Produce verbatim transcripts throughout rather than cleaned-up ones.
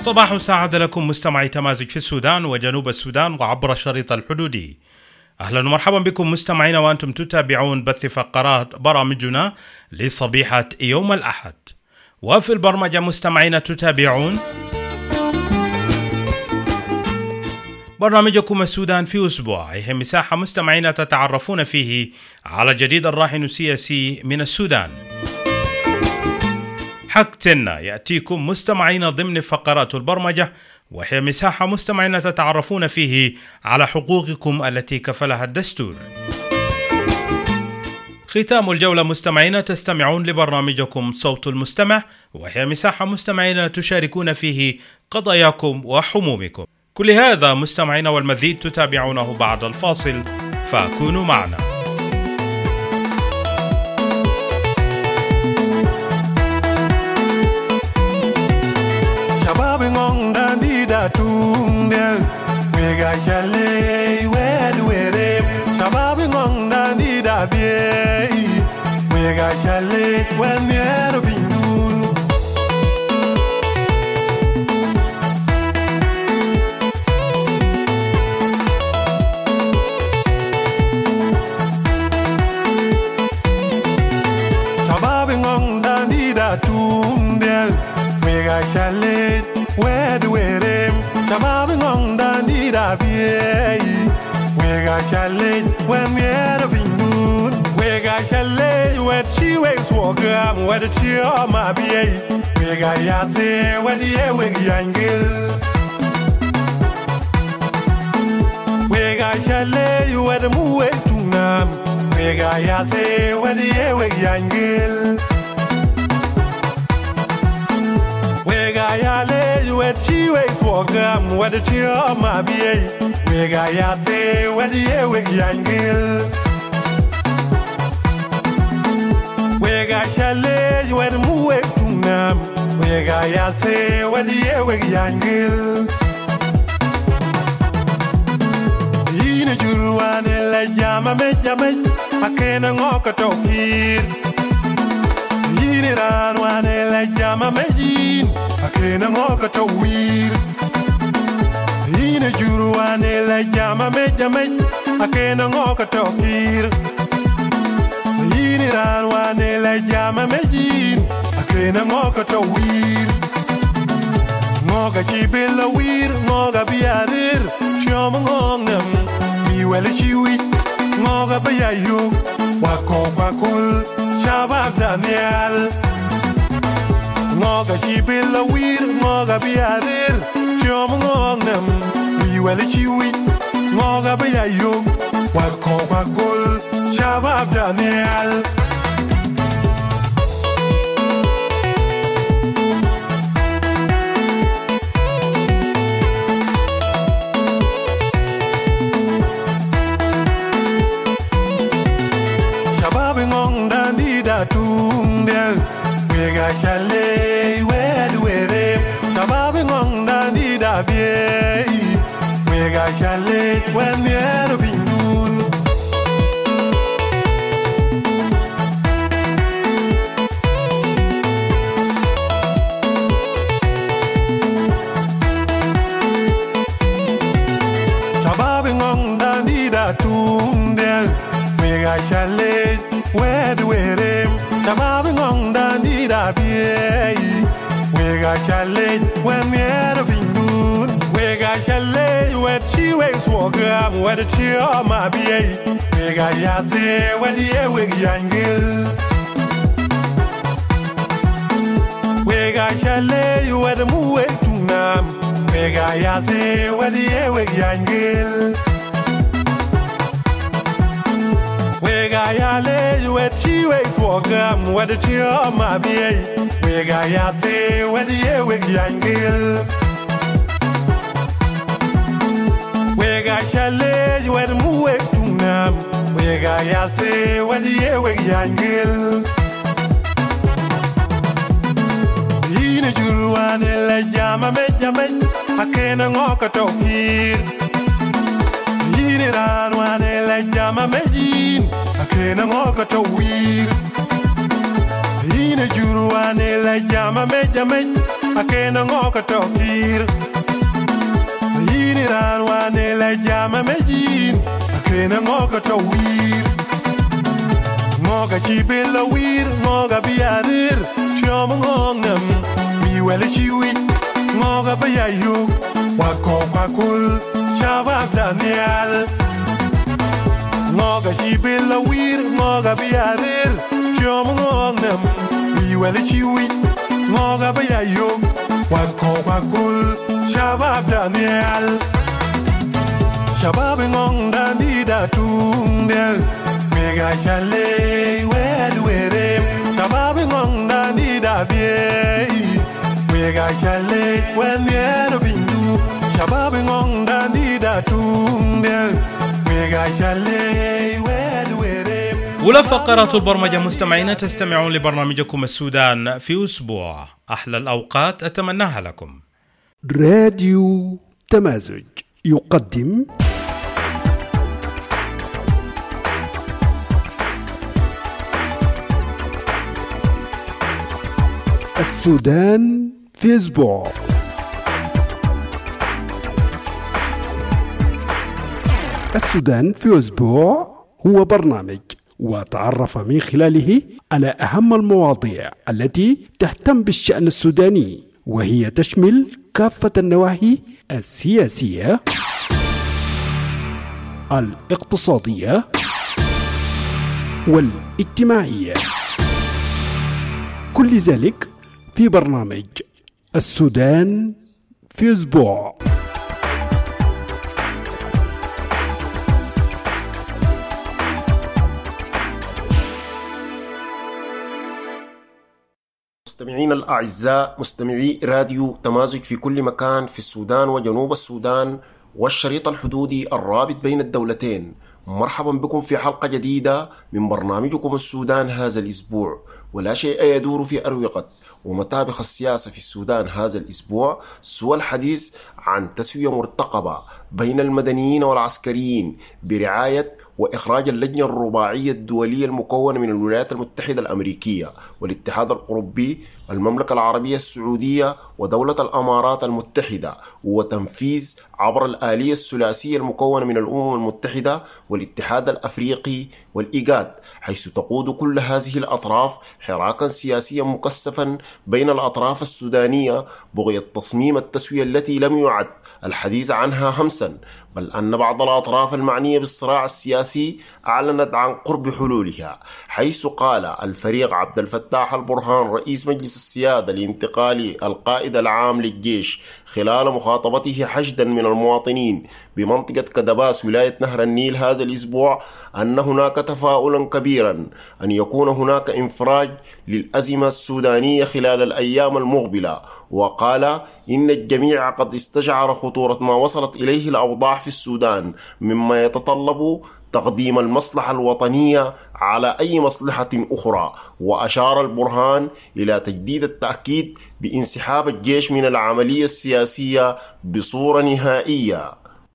صباح سعد لكم مستمعي تمازج في السودان وجنوب السودان وعبر الشريط الحدودي. أهلا ومرحبا بكم مستمعين وأنتم تتابعون بث فقرات برامجنا لصبيحة يوم الأحد. وفي البرمجة مستمعين تتابعون برنامجكم السودان في أسبوع، هي مساحة مستمعين تتعرفون فيه على جديد الراهن السياسي من السودان. حقتنا يأتيكم مستمعين ضمن فقرات البرمجة، وهي مساحة مستمعين تتعرفون فيه على حقوقكم التي كفلها الدستور. ختام الجولة مستمعين تستمعون لبرنامجكم صوت المستمع، وهي مساحة مستمعين تشاركون فيه قضاياكم وحمومكم. كل هذا مستمعين والمزيد تتابعونه بعد الفاصل، فكونوا معنا. شباب ngong dandi da tunde we ga shale we adwere شباب ngong dandi da bie we ga shale when near bindun شباب ngong dandi da tunde we ga shale Wed werem Shabab ngong dandi da bie We ga shale when yer bindun We ga shale wed chi we swogam wed chi o ma bie We ga yase wed ye we yangil We ga shale wed mu we tunam We ga yase wed ye we yangil Yale wet chi we twogam wet chi o ma bie we ga ya se wet ye we yangil we ga shale wet mu we tunam we ga ya se wet ye we yangil yine juruane la jama me jama akena ngoka tokir yine ranwane la jama me jin Akena ngoka to wir Ine juru wane la jama me jamen Akena ngoka to kir Ine ran wane la jama me jin Akena ngoka to wir Ngoka chibila wir Ngoka biyadir Chiyoma ngongnam Miwele chiwi Ngoka bayayo Wako wakul Shabab Daniel Ngoga shibila wir ngoga biadir chom ngongnam wi wele chiwi ngoga bayayo wako wakul Shabab Daniel Shabab ngong dandi da tunde we ga shale Shabab ngong dandi da bie we ga shale when yer bindun Shabab ngong dandi da tunde we ga shale wed werem Shabab ngong dandi da bie We ga shale when yer bindun We ga shale wet chi we swogam wet chi o ma bie We ga yase wet ye we yangil We ga shale wet mu we tunam We ga yase wet ye we yangil We ga yale wet chi we swogam wet chi o ma bie We ga yase wet ye we yangil We ga shale wet mu we tunam We ga yase wet ye we yangil Ine juruane la jama me jamen akena ngoka tokir Ine ranwane la jama me jin akena ngoka towir Ine juruane la jama me jamen akena ngoka tokir yini ran wane la jama mejin akena ngoka towir ngoka chibela wir ngoka biarir chom ngongam mi wele chiwi ngoka bayayu wako makul shabab daniel ngoka chibela wir ngoka biarir chom ngongam mi wele chiwi ngoka bayayu wako makul shabab daniel shabab ngong danida tunde mega chale wed werem shabab ngong danida bie mega chale when yero bindu shabab ngong danida tunde mega chale wed werem. أولى فقرات البرمجة مستمعين، تستمعون لبرنامجكم السودان في أسبوع. أحلى الأوقات أتمناها لكم. راديو تمازج يقدم السودان في أسبوع. السودان في أسبوع هو برنامج وتعرف من خلاله على أهم المواضيع التي تهتم بالشأن السوداني، وهي تشمل كافة النواحي السياسية، الاقتصادية، والاجتماعية، كل ذلك في برنامج السودان في أسبوع. مستمعين الأعزاء، مستمعي راديو تمازج في كل مكان في السودان وجنوب السودان والشريط الحدودي الرابط بين الدولتين، مرحبا بكم في حلقة جديدة من برنامجكم السودان هذا الأسبوع. ولا شيء يدور في أروقة ومطابخ السياسة في السودان هذا الأسبوع سوى الحديث عن تسوية مرتقبة بين المدنيين والعسكريين برعاية وإخراج اللجنة الرباعية الدولية المكونة من الولايات المتحدة الأمريكية والاتحاد الأوروبي والمملكة العربية السعودية ودولة الأمارات المتحدة، وتنفيذ عبر الآلية الثلاثية المكونة من الأمم المتحدة والاتحاد الأفريقي والإيجاد، حيث تقود كل هذه الأطراف حراكا سياسيا مكثفا بين الأطراف السودانية بغية تصميم التسوية التي لم يعد الحديث عنها همسا، بل أن بعض الأطراف المعنية بالصراع السياسي أعلنت عن قرب حلولها، حيث قال الفريق عبد الفتاح البرهان رئيس مجلس السيادة الانتقالي القائد العام للجيش خلال مخاطبته حشدا من المواطنين بمنطقة كدباس ولاية نهر النيل هذا الأسبوع أن هناك تفاؤلا كبيرا أن يكون هناك انفراج للأزمة السودانية خلال الأيام المقبلة، وقال إن الجميع قد استشعر خطورة ما وصلت إليه الأوضاع في السودان مما يتطلب تقديم المصلحة الوطنية على أي مصلحة أخرى. وأشار البرهان إلى تجديد التأكيد بانسحاب الجيش من العملية السياسية بصورة نهائية.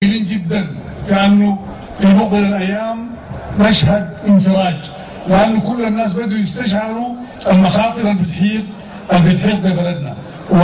جدا كأنه في مقبل الأيام نشهد انفراج، لأنه كل الناس بدوا يستشعروا المخاطر اللي بتحيط اللي بتحيط ببلدنا،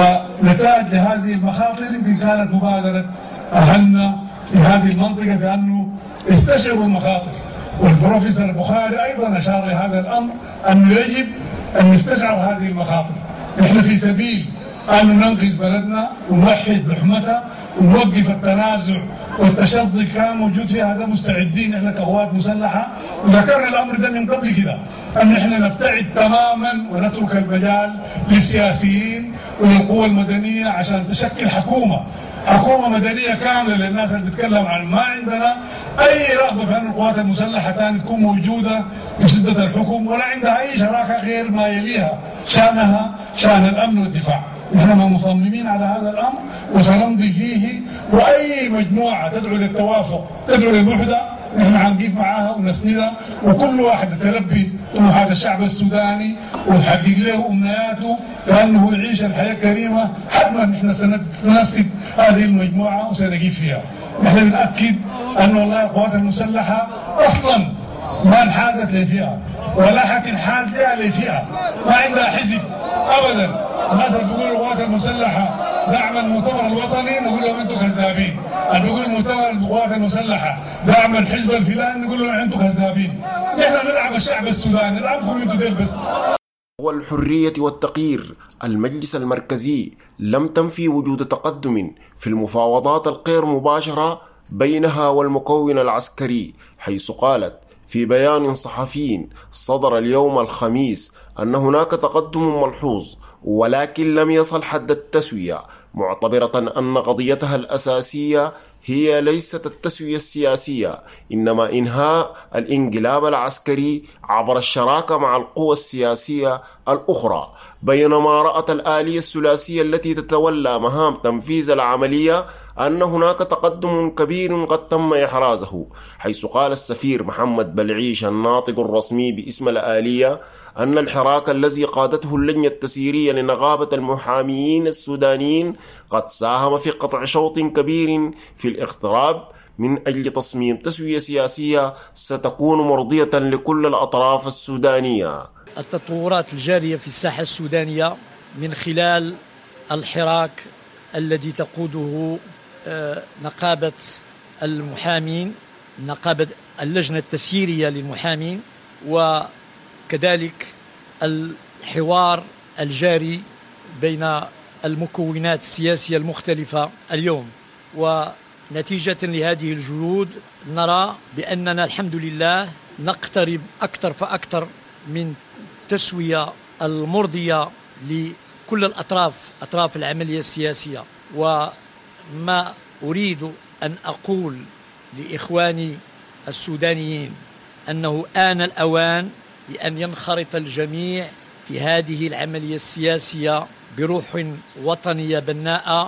ونتائج لهذه المخاطر يمكن كانت مبادرة أهلنا في هذه المنطقة بأنه استشعروا المخاطر. والبروفيسور البخاري أيضا أشار لهذا الأمر أنه يجب أن نستشعر هذه المخاطر. نحن في سبيل أن ننقذ بلدنا ونوحد لحمتها ونوقف التنازع والتشظي اللي كان موجود فيها، هذا مستعدين احنا كقوات مسلحة، وذكرنا الأمر ده من قبل كده أن احنا نبتعد تماما ونترك المجال للسياسيين وللقوى المدنية عشان تشكل حكومة حكومة مدنية كاملة للناس اللي بتتكلم عن ما عندنا أي رغبة في أن القوات المسلحة تاني تكون موجودة في سدة الحكم، ولا عندها أي شراكة غير ما يليها شأنها شأن الأمن والدفاع. نحن مصممين على هذا الأمر وسنمضي فيه، وأي مجموعة تدعو للتوافق تدعو للوحدة نحن هنقف معاها ونسندها، وكل واحد تلبي طموحات الشعب السوداني وتحقق له أمنياته فأنه يعيش الحياة كريمة. حتما نحن سنسند هذه المجموعة وسنقف فيها. نحن بنأكد أن والله القوات المسلحة أصلا ما انحازت لفئة ولا حتنحاز لها لفئة، ما عندها حزب أبدا. الناس اللي بيقولوا القوات المسلحة دعم المؤتمر الوطني نقول لهم أنتم كذابين. أن نقول مؤتمر القوات المسلحة دعم الحزب الفلاني نقول لهم أنتم كذابين. نحن ندعم الشعب السوداني، ندعمكم أنتم ديل بس. والحرية والتغيير المجلس المركزي لم تنفي وجود تقدم في المفاوضات الغير مباشرة بينها والمكون العسكري، حيث قالت في بيان صحفي صدر اليوم الخميس أن هناك تقدم ملحوظ ولكن لم يصل حد التسوية، معتبرة أن قضيتها الأساسية هي ليست التسوية السياسية إنما إنهاء الانقلاب العسكري عبر الشراكة مع القوى السياسية الأخرى، بينما رأت الآلية الثلاثية التي تتولى مهام تنفيذ العملية أن هناك تقدم كبير قد تم إحرازه، حيث قال السفير محمد بلعيش الناطق الرسمي باسم الآلية أن الحراك الذي قادته اللجنة التسييرية لنقابة المحاميين السودانيين قد ساهم في قطع شوط كبير في الاقتراب من أجل تصميم تسوية سياسية ستكون مرضية لكل الأطراف السودانية. التطورات الجارية في الساحة السودانية من خلال الحراك الذي تقوده نقابة المحامين، نقابة اللجنة التسييرية للمحامين، وكذلك الحوار الجاري بين المكونات السياسية المختلفة اليوم. ونتيجة لهذه الجهود نرى بأننا الحمد لله نقترب أكثر فأكثر من تسوية المرضية لكل الأطراف، أطراف العملية السياسية. وما أريد أن أقول لإخواني السودانيين أنه آن الأوان لأن ينخرط الجميع في هذه العملية السياسية بروح وطنية بناءة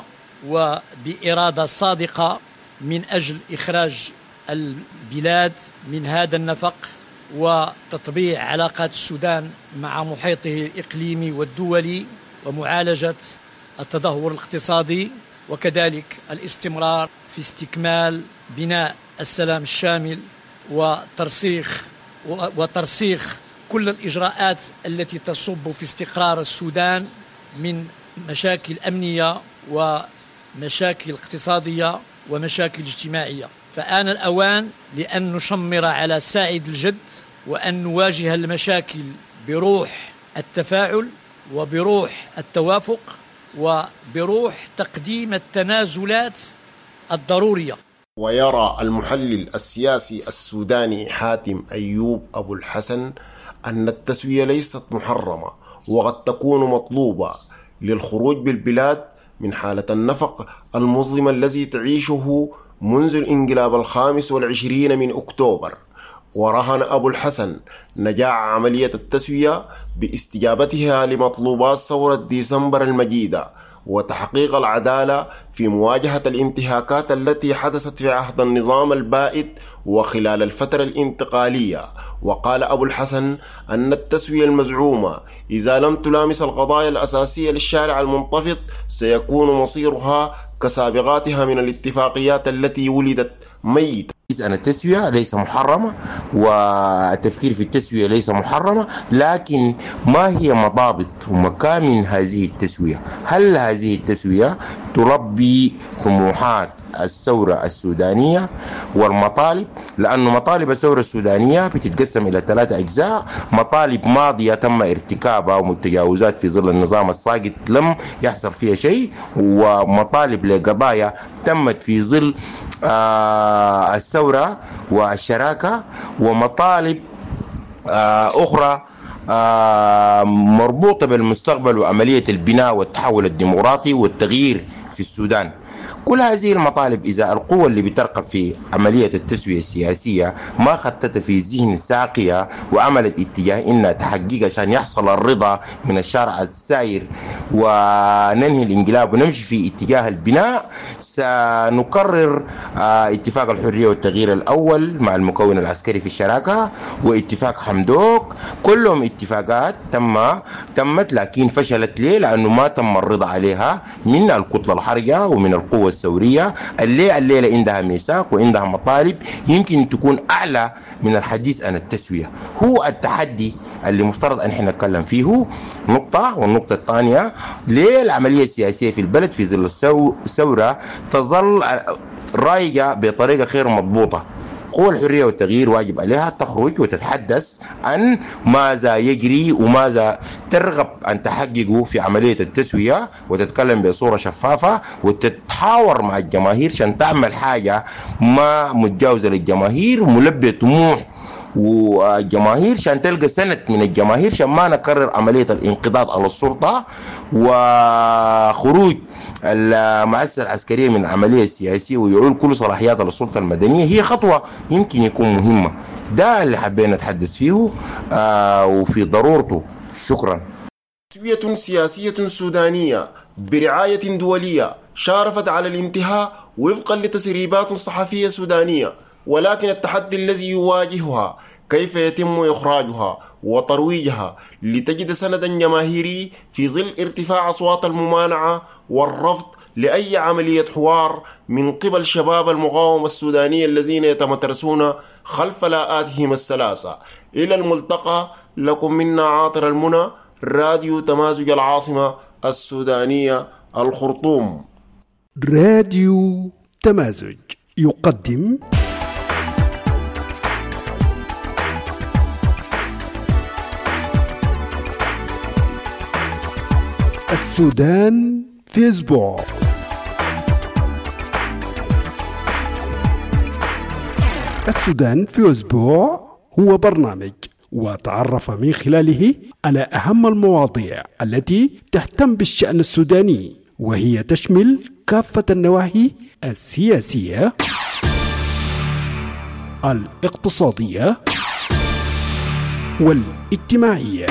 وبإرادة صادقة من أجل إخراج البلاد من هذا النفق وتطبيع علاقات السودان مع محيطه الإقليمي والدولي ومعالجة التدهور الاقتصادي، وكذلك الاستمرار في استكمال بناء السلام الشامل وترسيخ وترسيخ كل الإجراءات التي تصب في استقرار السودان من مشاكل أمنية ومشاكل اقتصادية ومشاكل اجتماعية. فآن الأوان لأن نشمر على ساعد الجد وأن نواجه المشاكل بروح التفاعل وبروح التوافق وبروح تقديم التنازلات الضرورية. ويرى المحلل السياسي السوداني حاتم أيوب أبو الحسن أن التسوية ليست محرمة وقد تكون مطلوبة للخروج بالبلاد من حالة النفق المظلم الذي تعيشه منذ الانقلاب الخامس والعشرين من أكتوبر. ورهن أبو الحسن نجاح عملية التسوية باستجابتها لمطلوبات ثورة ديسمبر المجيدة وتحقيق العدالة في مواجهة الانتهاكات التي حدثت في عهد النظام البائد وخلال الفترة الانتقالية. وقال أبو الحسن أن التسوية المزعومة إذا لم تلامس القضايا الأساسية للشارع المنتفض سيكون مصيرها كسابقاتها من الاتفاقيات التي ولدت ميتة. أن التسوية ليس محرمة والتفكير في التسوية ليس محرمة، لكن ما هي مضابط ومكامن هذه التسوية؟ هل هذه التسوية تلبي طموحات الثورة السودانية والمطالب؟ لأن مطالب الثورة السودانية بتتقسم إلى ثلاثة أجزاء: مطالب ماضية تم ارتكابها ومتجاوزات في ظل النظام الساقط لم يحصل فيها شيء، ومطالب لقضايا تمت في ظل آه الثورة والشراكة، ومطالب آه أخرى آه مربوطة بالمستقبل وعملية البناء والتحول الديمقراطي والتغيير في السودان. كل هذه المطالب إذا القوة اللي بترقب في عملية التسوية السياسية ما خطتها في ذهن ساقية وعملت اتجاه إنها تحقق عشان يحصل الرضا من الشارع السائر وننهي الانقلاب ونمشي في اتجاه البناء، سنقرر اتفاق الحرية والتغيير الأول مع المكون العسكري في الشراكة واتفاق حمدوك، كلهم اتفاقات تم تمت لكن فشلت ليه؟ لأنه ما تم الرضا عليها من الكتلة الحرجة ومن القوة القوة الثورية اللي الليلة عندها ميثاق وعندها مطالب يمكن تكون أعلى من الحديث عن التسوية. هو التحدي اللي مفترض أن احنا نتكلم فيه نقطة. والنقطة الثانية ليه العملية السياسية في البلد في ظل الثورة تظل رايجة بطريقة غير مضبوطة. قوى الحرية والتغيير واجب عليها تخرج وتتحدث عن ماذا يجري وماذا ترغب أن تحققه في عملية التسوية، وتتكلم بصورة شفافة وتتحاور مع الجماهير عشان تعمل حاجة ما متجاوزة للجماهير ملبية طموح والجماهير عشان تلقى سند من الجماهير عشان ما نكرر عملية الانقضاض على السلطة وخروج المؤسسة العسكرية من العملية السياسية ويعول كل صلاحيات للسلطة المدنية. هي خطوة يمكن يكون مهمة. ده اللي حبينا نتحدث فيه آه وفي ضرورته. شكرا. تسوية سياسية سودانية برعاية دولية شارفت على الانتهاء وفقا لتسريبات صحفية سودانية، ولكن التحدي الذي يواجهها كيف يتم إخراجها وترويجها لتجد سندا جماهيري في ظل ارتفاع أصوات الممانعة والرفض لأي عملية حوار من قبل شباب المقاومة السودانية الذين يتمترسون خلف لاءاتهم الثلاثة. إلى الملتقى، لكم منا عاطر المنى، راديو تمازج العاصمة السودانية الخرطوم. راديو تمازج يقدم السودان في أسبوع. السودان في أسبوع هو برنامج وتعرف من خلاله على أهم المواضيع التي تهتم بالشأن السوداني، وهي تشمل كافة النواحي السياسية، الاقتصادية والاجتماعية،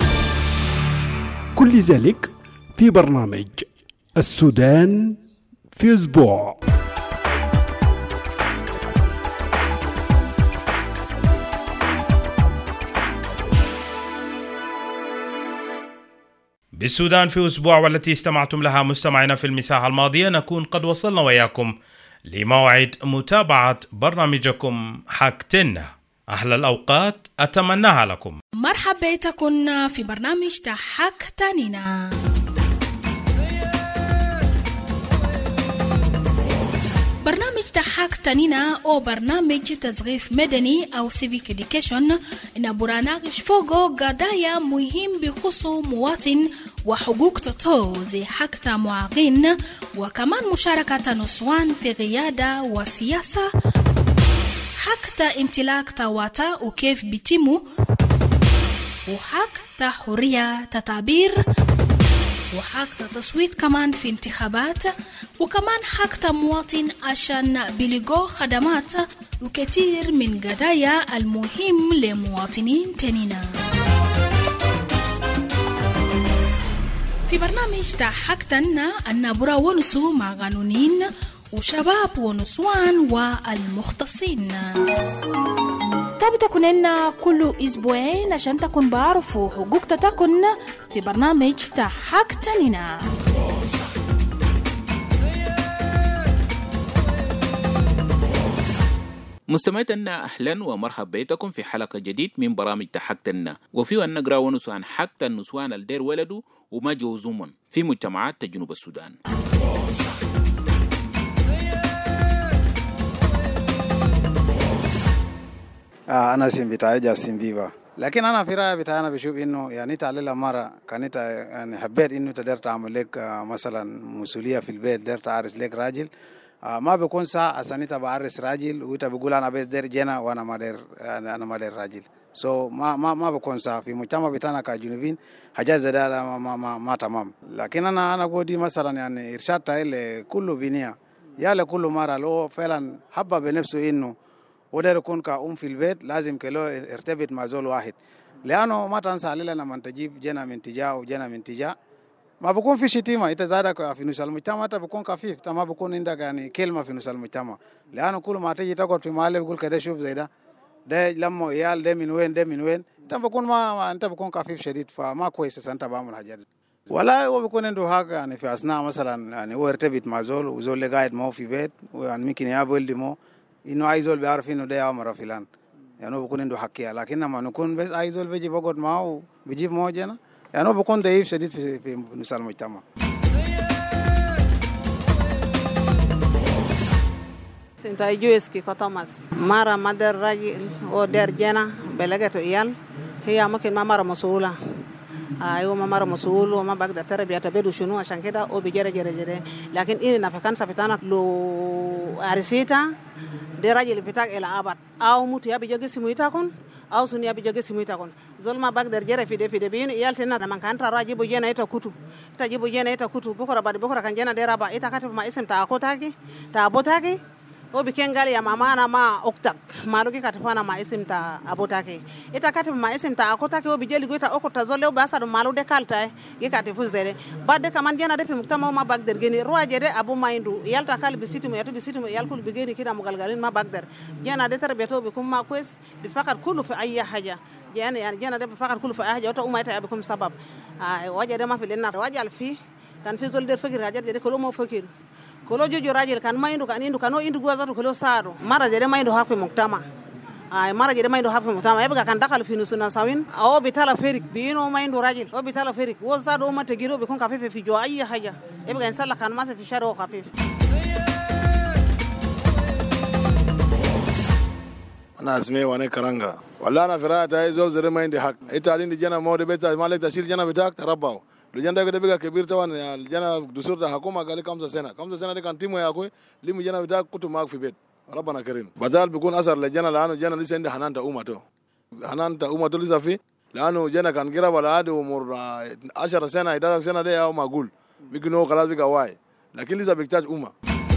كل ذلك في برنامج السودان في أسبوع. بالسودان في أسبوع، والتي استمعتم لها مستمعينا في المساحة الماضية، نكون قد وصلنا وياكم لموعد متابعة برنامجكم حاجتنا. أحلى الأوقات أتمناها لكم. مرحبا بكم في برنامج حاجتنا. برنامج حاجتنا أو برنامج تثقيف مدني أو civic education إن برنامج فوقه قضايا مهم بخصوص مواطن وحقوق تطور زي حق معاقين، وكمان مشاركة نسوان في قيادة وسياسة، حق امتلاك تواتا وكيف بيتموا، وحق حرية تعبير، وحق تصويت كمان في انتخابات، وكمان حق مواطن عشان بلغوا خدمات، وكثير من قضايا المهم لمواطنين تانينا. في برنامج تاع حاجتنا النبرة ونسو مع قانونين وشباب ونسوان والمختصين. طب تكون لنا كل اسبوعين عشان تكون بعرفوا حقوق تكون في برنامج تاع حاجتنا. مستمعينا أهلا ومرحبا بكم في حلقة جديد من برامج حاجتنا، وفيه أن نقرأ ونسو عن حق النسوان الدير ولدوا وما جوزومن في مجتمعات جنوب السودان. آه أنا سين بتاعي جاسين بيبا، لكن أنا في رأيي بتاعي أنا بشوف إنه يعني تعليل مرة كانت يعني حبيت إنه تقدر تعمل لك آه مثلا مسؤولية في البيت، تقدر تعرس لك راجل، آه ما بيكون ساعة عشان أنت بعرس راجل وأنت بقول أنا بس دير جنا وأنا ما دير أنا ما دير راجل. سو so ما ما ما بكون ساعة في مجتمع بتاعنا كجنوبين حاجات زي ده ما ما ما, ما تمام. لكن أنا أنا قودي مثلا يعني إرشاد تايل كله بنية يا لكل مرة لو فعلا حب بنفسه إنه ودير يكون كأم في البيت لازم كله ارتبط مع زول واحد، لأنه ما تنسى علينا لما تجيب جنا من تجاه وجنا من تجاه ما بكون في شتيمة. إنت زادك في نص المجتمع أنت بكون كفيف، ما بكون عندك يعني كلمة في نص المجتمع، لأنه كل ما تيجي تقعد في محل يقول كده شوف زي ده ده لما عيال ده من وين ده من وين، أنت بكون ما, ما أنت بكون كفيف شديد، فما كويس أنت بعمل حاجات. والله هو بيكون عنده حق يعني في اثناء مثلا يعني هو يرتبط مع زول وزول اللي قاعد معه في بيت يعني ممكن يا ولدي مو انه اي زول بيعرف انه ده عمره فلان يعني هو بيكون عنده حقيقه. لكن لما نكون بس اي زول بيجي بقعد معه بيجيب موجنا يعني هو بيكون ضعيف شديد في في نص المجتمع. Sinta Jueski ko Thomas mara madar rajil o der jena belegato iyal hiya mungkin ma mara masula ayo ma mara masul o ma bagda tarbiyata bedu shunu عشان كده او بيجري جري جري لكن إيه نفكان سفتانا لو أرسيتا ده راجل بتاعك إلى أبد أو موت يا بيجي سميتاكون أو سنيا بيجي سميتاكون زول ما بقدر جري في ده في ده بين إيال تنا لما كان ترى راجل بيجينا إتا كتو إتا جيبو جينا إتا كتو بكرة بعد بكرة كان جينا ده ربع إتا كاتب ما اسم تأكو تاكي تأبو تاكي o biken gali ya mama na ma oktak maluki katafana ma isimta abotake ita katif ma isimta akotake o bijeli goita okota zolle o basa do malu de kalta ge katifus dere badde kaman jena de muktama ma bagder geni roaje de abu maindu yalta kal bisitu mo yatu bisitu mo yalkul bigeni kida mo galgalin ma bagder jena de tarbeto bi kum ma kwes bi fakat kullu fi ayya haja jena yani jena de bi fakat kullu fi ayya haja to umayta bikum sabab waje de ma fi lenna waje alfi kan fi zol der fakir haja de ko mo fakir kolo jojo rajil kan maindu kan indu kano indu gwaza to kolo saro mara jere maindu hakwe muktama ay mara jere maindu hakwe muktama yebga kan dakal fi nusuna sawin aw bitala ferik bino maindu rajil o bitala ferik wozda do mata giro be kon kafife fi jo ayya haja yebga insalla kan masa fi sharo kafif ana asme wane karanga walla na firata izol zere maindi hak italin di jana mode beta malek tasil jana bitak tarabaw Lujanda gede biga kebir tawan jana dusur da hakuma gali kamsa sena kamsa sena de kan timu ya ko limu jana bita kutu mag fi bet rabbana karim badal bikun asar la jana lanu jana lisa indi hananta umato hananta umato lisa fi lanu jana kan gira bala ade umur ashara sena ida sena de ya magul bigino kala biga wai lakini lisa biktaj umma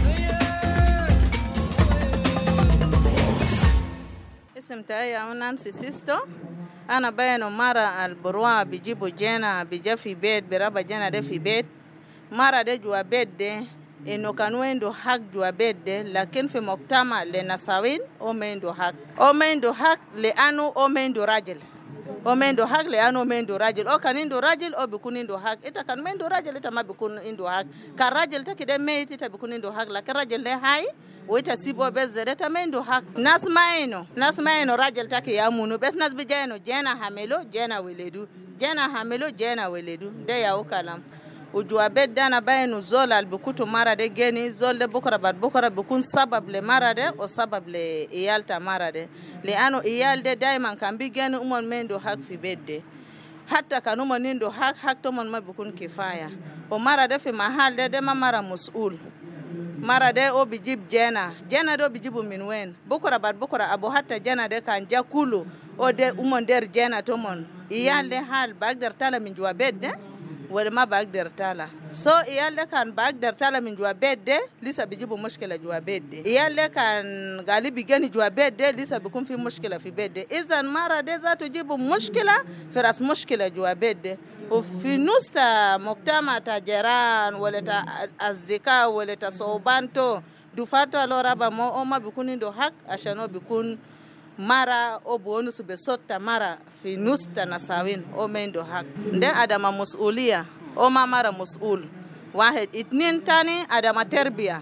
اسم تاعي نانسي سيستو أنا بينو مرة البروا بيجيبوا جنا بيجا في بيت برابا جنا ده في بيت مرة ده جوا بيت ده إنه كانوا عنده حق جوا بيت ده لكن في مجتمع لنساوين أو ما عنده حق أو ما عنده حق لأنه أو ما عنده راجل أو ما عنده حق لأنه ما عنده راجل أو كان عنده راجل أو بيكون عنده حق إذا كان ما عنده راجل إذا ما بيكون عنده حق كراجل تكده ميت إذا بيكون عنده حق لكن راجل ده هاي ويتسيبوا بس زرتا مندو حق ناس ما إنه ناس ما إنه راجل تاكي يامونو بس ناس بيجانو جانا حملو جانا ولدو جانا حملو جانا ولدو ده ياو كلام ujua bed dana bayinu zol al bukutu mara de geni zol de bukara bad bukara bukun sabab le mara de o sabab le iyal ta mara de le ano iyal de daiman kan bi geni umon mendo hak fi bedde hatta kan umon nindo hak hak to mon ma bukun kifaya o mara de fi mahal de de ma mara musul mara de o bijib jena jena do bijibu min wen bukara bad bukara abu hatta jena de kan jakulu o de umon der jena to mon iyal de hal bagdar tala min jua bedde wala ma bagdar tala so iyalle kan bagdar tala min jua bedde lisa bijibu mushkila jua bedde iyalle kan galibi gani jua bedde lisa bikun fi mushkila fi bedde izan mara de za tujibu mushkila fi ras mushkila jua bedde وفي نوستا مجتمع تجاران ولا تا أصدقاء ولا تا صوبانتو دفاتو لورابا ما أما بيكون عنده حق عشانه بيكون mara o bonus be sotta mara fi nusta nasawin o mendo hak nde adama masulia o ma mara masul واحد اتنين تاني adama terbiya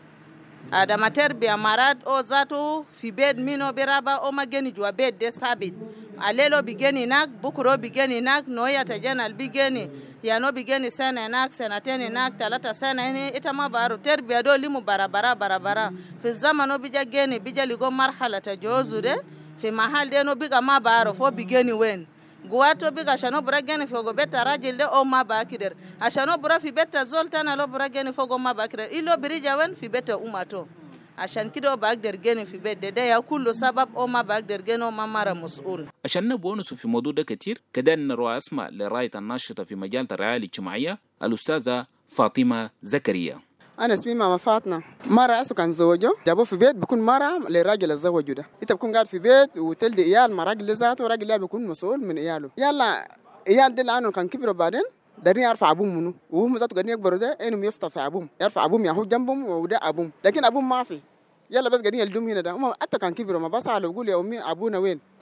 adama terbiya marad o zato fi bed mino beraba o mageni jwa bed de sabit alelo bigeni nak bukuro bigeni nak noya tajanal bigeni yano bigeni sana nak sana teni nak talata sana ini itama baro terbiya do limu barabara barabara fi zamano bija geni bija ligo marhala tajozu de fi mahal de no biga ma baro fo bigeni wen guato biga shano bura geni fogo beta rajil de o ma bakider ashano bura fi beta zoltana lo bura geni fogo ma bakider ilo birija wen fi beta umato عشان كده بقدر جاني في بيت ده يا كل سبب أو ما بقدر جاني وما مرة مسؤول. عشان نبونس في موضوع ده كتير كده نروح أسمع لراية الناشطة في مجال الرعاية الاجتماعية الأستاذة فاطمة زكريا. أنا اسمي ماما فاطمة. مرة أسو كان زوجه جابوه في بيت بيكون مرة لراجل الزوج ده. أنت بكون قاعد في بيت وتلدي إيال مع راجل ذاته وراجل ده بيكون مسؤول من إياله. يلا إيال ده لأنه كان كبير بعدين دارين يرفع أبوهم منه وهم ذاته قاعدين يكبروا ده إنهم يفطر في أبوهم يرفع أبوهم يهود جنبهم وده أبوهم لكن أبوهم ما في يلا بس قاعدين يلدوم هنا ده هم حتى كان كبروا ما بس على بقول يا أمي أبونا وين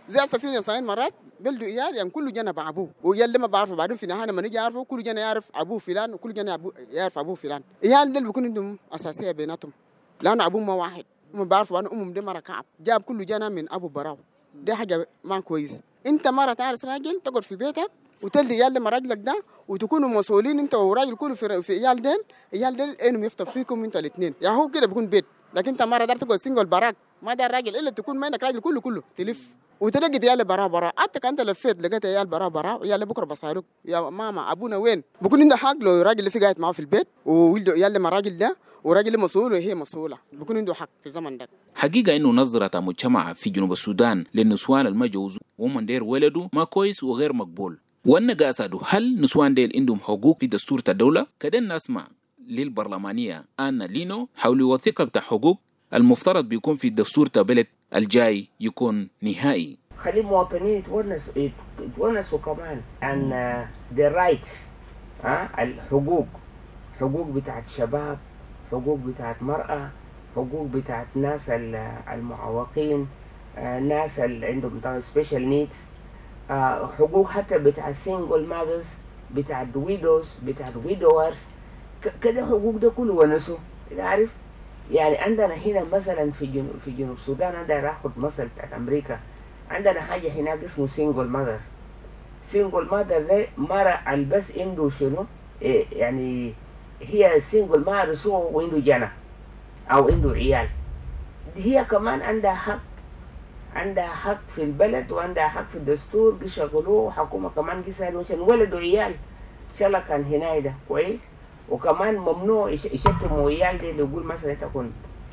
زي السفينه صاين مرات بلدوا ايال يعني كل جنب ابوه ويلي ما بعرفه بعدين في النهايه لما نيجي يعرفوا كل جنب يعرف ابوه فلان وكل جنب يعرف ابوه فلان. ايال دول بيكون عندهم اساسيه بيناتهم لان ابوهم ما واحد. هم بعرفوا ان امهم دي مره كعب جاب كل جنب من ابو براو. دي حاجه ما كويس. انت مره تعرف راجل تقعد في بيتك وتلدي ايال لما راجلك ده وتكونوا مسؤولين انت وراجل كله في في ايال دين. ايال دين انهم يفتح فيكم انت الاثنين يعني هو كده بيكون بيت. لكن انت مره دار تقعد سنجل براك ما دار راجل الا تكون ما عندك راجل كله كله تلف وتلاقي عيال برا برا. حتى انت لفيت لقيت عيال برا برا عيال بكره بصاروك يا ماما ابونا وين. بكون عنده حق لو راجل اللي في قاعد معاه في البيت وولده عيال ما راجل ده وراجل مسؤول وهي مسؤوله بكون عنده حق في الزمن ده. حقيقه انه نظره مجتمع في جنوب السودان للنسوان المجوز ومن دير ولده ما كويس وغير مقبول. وانا قاصده هل نسوان ديل عندهم حقوق في دستور الدوله؟ كده نسمع للبرلمانيه انا لينو حول يوثق بتاع حقوق المفترض بيكون في الدستور تبلد الجاي يكون نهائي. خلي المواطنين يتونسوا يتونسوا كمان عن their rights ها الحقوق حقوق بتاعت شباب حقوق بتاعت مرأة حقوق بتاعت ناس المعوقين ناس اللي عندهم special needs حقوق حتى بتاعت single mothers بتاعت widows بتاعت widowers كده حقوق ده كله ونسوا عارف. يعني عندنا هنا مثلا في جنوب في جنوب السودان عندنا ناخد مثل بتاعت امريكا عندنا حاجه هناك اسمه سينجل ماذر. سينجل ماذر ده مرة البس عنده شنو إيه يعني هي سينجل ماذر سو وعنده جنة او عنده عيال. هي كمان عندها حق عندها حق في البلد وعندها حق في الدستور بيشغلوه حكومه كمان بيسالوا عشان ولدوا عيال ان شاء الله كان هنا ده كويس. وكمان ممنوع يشتموا عيال دي يقول مثلا تكون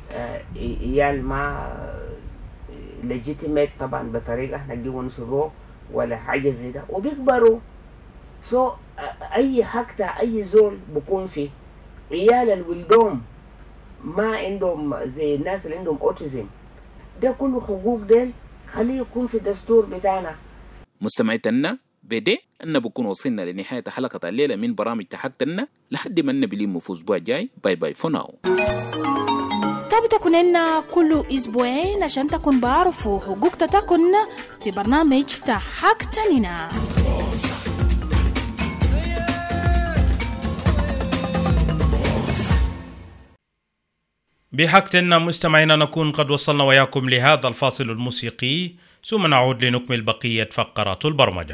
عيال ما ليجيتيميت طبعا بطريقه نجيبوا نصبوه ولا حاجه زي ده وبيكبروا. سو so, اي حق تاع اي زول بكون فيه عيال الولدوم ما عندهم زي الناس اللي عندهم اوتيزم ده كله حقوق ديل خليه يكون في الدستور بتاعنا. مستمعيتنا بدي أن بكون وصلنا لنهاية حلقة الليلة من برامج تحكتنا لحد ما نبليم في أسبوع جاي. باي باي فناو. تابع تكون لنا كل أسبوعين عشان تكون بعرفوا حقوق تكون في برنامج تحكتنا. بحكتنا مستمعينا نكون قد وصلنا وياكم لهذا الفاصل الموسيقي ثم نعود لنكمل بقية فقرات البرمجة.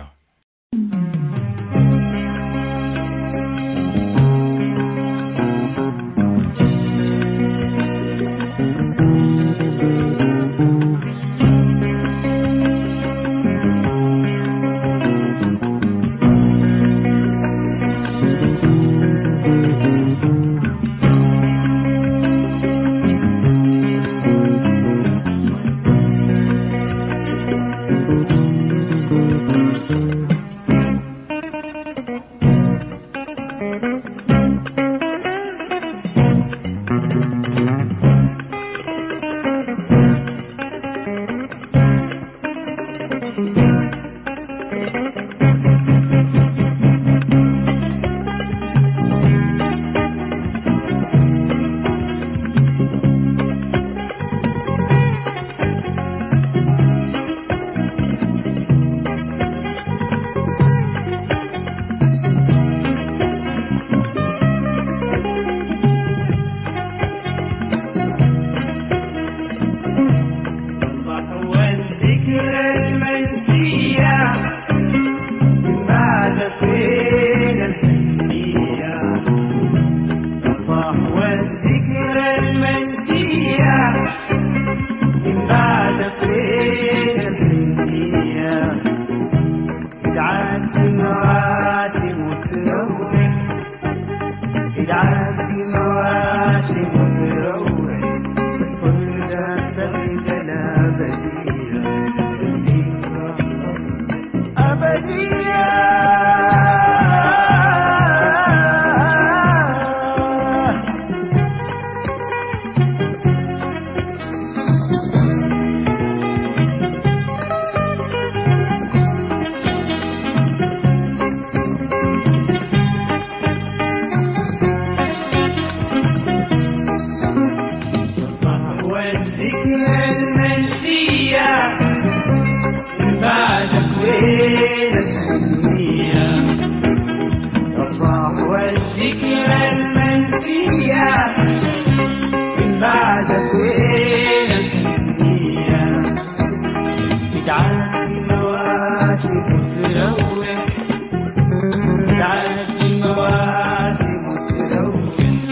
والذكرى المنسية من بعدك وين الدنيا بتعدي مواسم وتروح بتعدي مواسم وتروح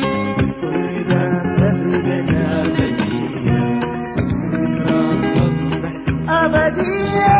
كل ده بهجة أبدية الذكرى تصبح أبدية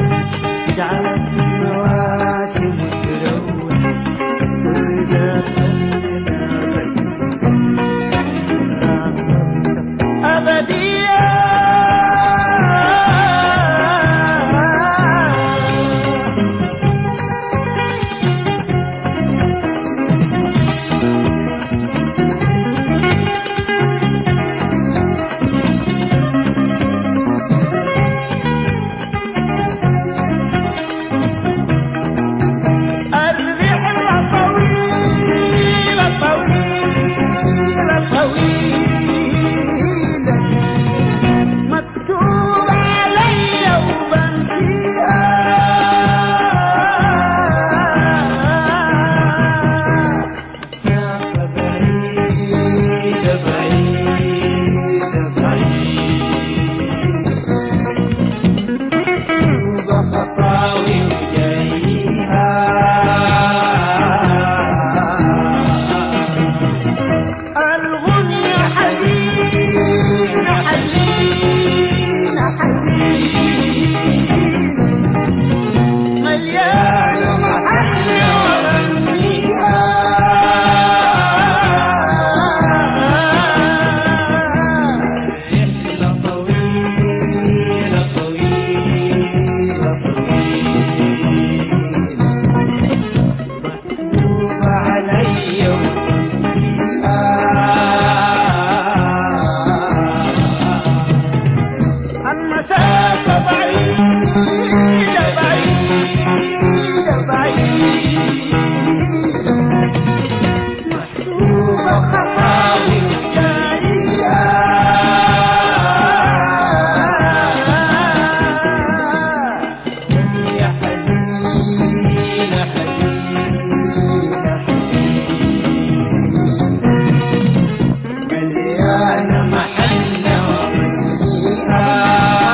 مواسم وتروح كل ده البان محل وضيها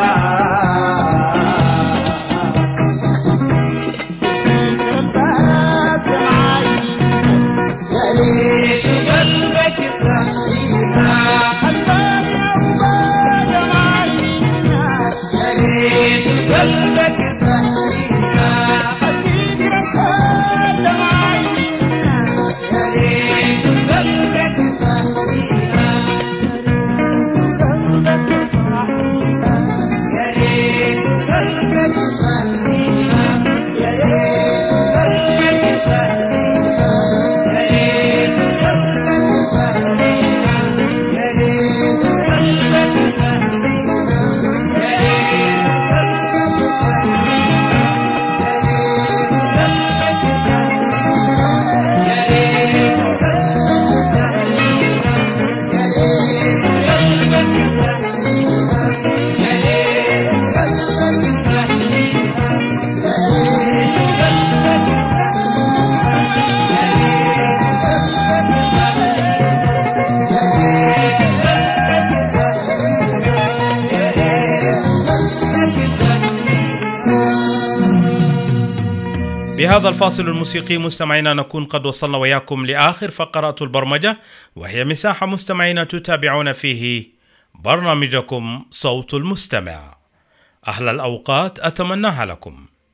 بهذا الفاصل الموسيقي مستمعينا نكون قد وصلنا وياكم لآخر فقرات البرمجة، وهي مساحة مستمعينا تتابعون فيه برنامجكم صوت المستمع. أحلى الأوقات أتمناها لكم.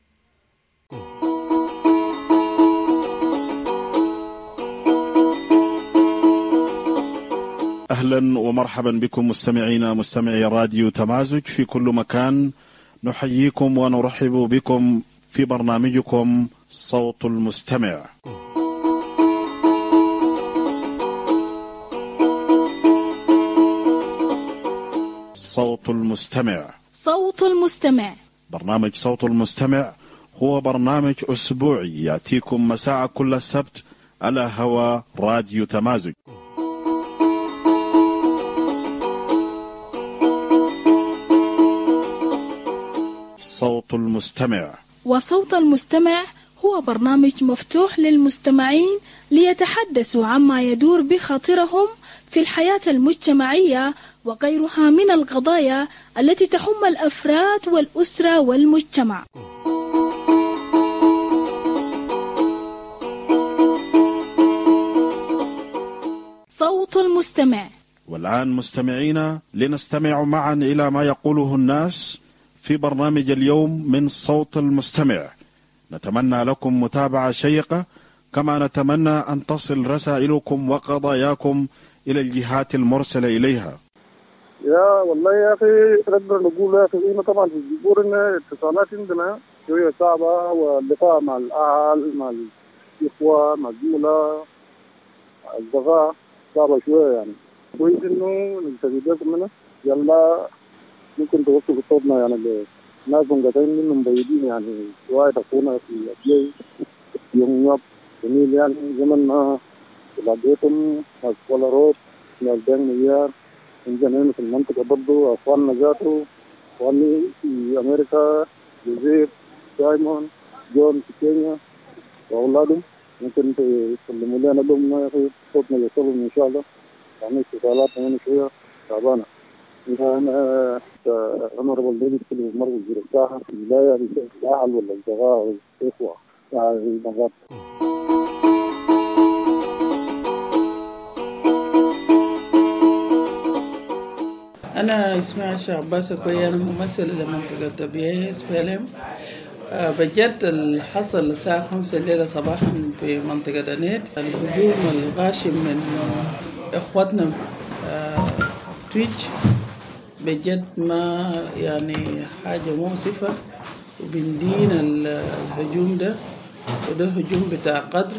أهلا ومرحبا بكم مستمعينا مستمعي راديو تمازج في كل مكان، نحييكم ونرحب بكم في برنامجكم صوت المستمع. صوت المستمع صوت المستمع برنامج صوت المستمع هو برنامج أسبوعي يأتيكم مساء كل السبت على هوا راديو تمازج. صوت المستمع وصوت المستمع هو برنامج مفتوح للمستمعين ليتحدثوا عما يدور بخاطرهم في الحياة المجتمعية وغيرها من القضايا التي تهم الأفراد والأسرة والمجتمع. صوت المستمع. والآن مستمعينا لنستمع معا إلى ما يقوله الناس في برنامج اليوم من صوت المستمع. نتمنى لكم متابعة شيقة، كما نتمنى أن تصل رسائلكم وقضاياكم إلى الجهات المرسلة إليها. يا والله يا أخي نقدر نقول يا أخي طبعا في الجمهور إن الاتصالات عندنا شوية صعبة، واللقاء مع الأهل مع الإخوة مع الزملاء الأصدقاء صعبة شوية يعني. كويس إنه نستفيد لكم منه، يلا ممكن توصلوا صوتنا يعني لناس منقطعين منهم بعيدين يعني، سواء أخونا في أبيي يوم يوم جميل يعني زمن ما لقيتهم أسفل روت من البين مليار من جنين في المنطقة برضو، أخواننا ذاته أخواني في أمريكا جزير سايمون جون في كينيا وأولادهم، ممكن تسلموا لنا لهم يا أخي صوتنا يوصلهم إن شاء الله. يعني اتصالات من شوية تعبانة. أنا أنا رب الدين كل مرة وزير الساحة في الولاية الأهل والأصدقاء والإخوة يعني المغرب. أنا اسمي عائشة عباس كوي، أنا ممثلة لمنطقة بيس فيلم. بجد الحصل الساعة خمسة الليلة صباحا في منطقة دانيت، الهجوم الغاشم من إخواتنا تويتش بجد ما يعني حاجة مؤسفة، وبندين الهجوم ده، وده هجوم بتاع قدر،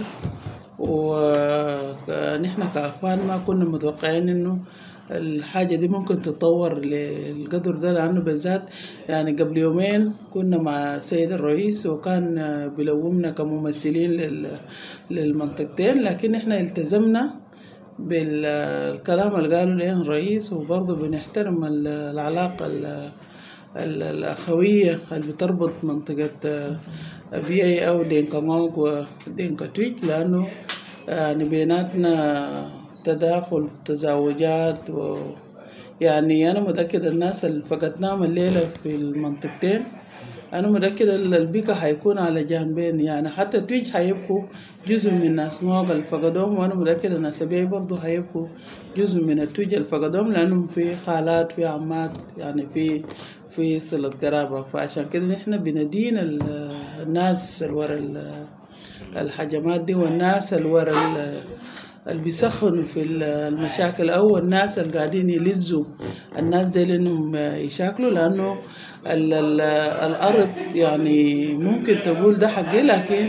ونحن كأخوان ما كنا متوقعين إنه الحاجة دي ممكن تتطور للقدر ده، لأنه بالذات يعني قبل يومين كنا مع السيد الرئيس وكان بلومنا كممثلين للمنطقتين، لكن احنا التزمنا بالكلام اللي قالوا لنا الرئيس، وبرضه بنحترم العلاقة الأخوية اللي بتربط منطقة بي أو دينكا مونغ ودينكا تويت، لأنه يعني بيناتنا تداخل تزاوجات و يعني أنا متأكد الناس اللي فقدناهم الليلة في المنطقتين أنا متأكد البيكا حيكون على جانبين يعني حتى تويج حيبقوا جزء من ناس نوغ الفقدهم وأنا متأكد أن سبيعي برضو حيبقوا جزء من التويج الفقدهم لأنهم في خالات في عمات يعني في في صلة قرابة فعشان كده نحن بندين الناس الورا الحجمات دي والناس الورا اللي بيسخنوا في المشاكل أو الناس اللي قاعدين يلزوا الناس دي لأنهم يشاكلوا لأنه ال ال الأرض يعني ممكن تقول ده حقي لكن